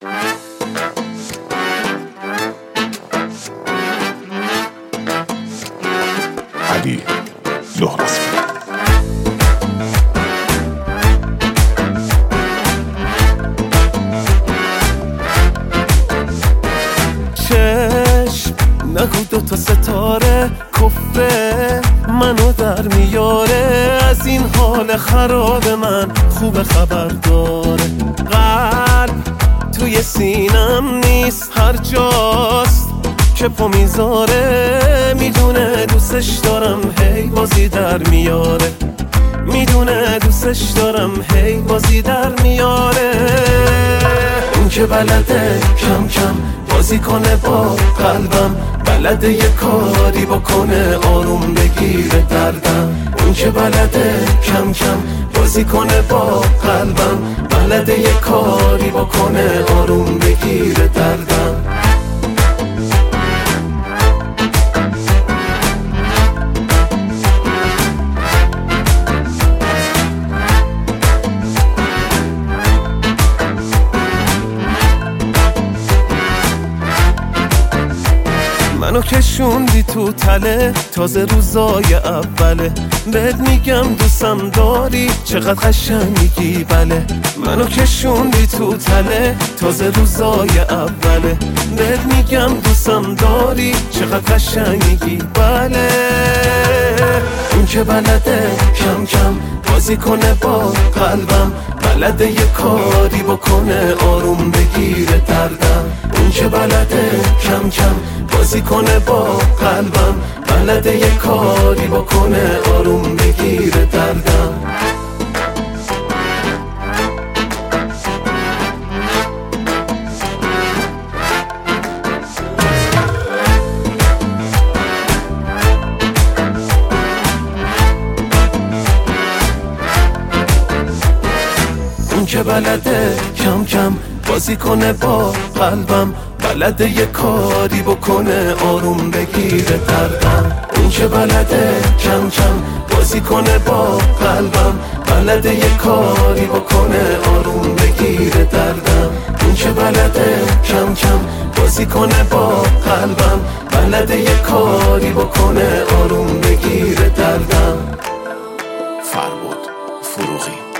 علی لهراسفی. چشم نگو دوتا ستاره کفره منو در میاره، از این حال خراب من خوب خبر داره. قلب توی سینم نیست، هر جاست که پا میذاره، میدونه دوستش دارم هی بازی در میاره، میدونه دوستش دارم هی بازی در میاره. اون که بلده کم کم بازی کنه با قلبم، بلده یه کاری بکنه آروم بگیره دردم. اون که بلده کم کم بازی کنه با قلبم، بلده یه کاری بکنه آروم بگیره دردم. منو کشوندی تو تله، تازه روزای اوله، بهت میگم دوستم داری چقدر قشنگی بله. منو کشوندی تو تله، تازه روزای اوله، بهت میگم دوستم داری چقدر قشنگی بله. اون که بلده کم کم بازی کنه با قلبم، بلده یه کاری بکنه آروم بگیره دردم. اون که بلده کم کم بازی کنه با قلبم، بلده یه کاری بکنه آروم بگیره دردم. اون که بلده کم کم بازی کنه با قلبم، بلده یه کاری بکنه آروم بگیره دردم. اون که بلده کم کم بازی کنه با قلبم، بلده یه کاری بکنه آروم بگیره دردم. اون که بلده کم کم بازی کنه با قلبم، بلده یه کاری بکنه آروم بگیره دردم. فربود فروغی.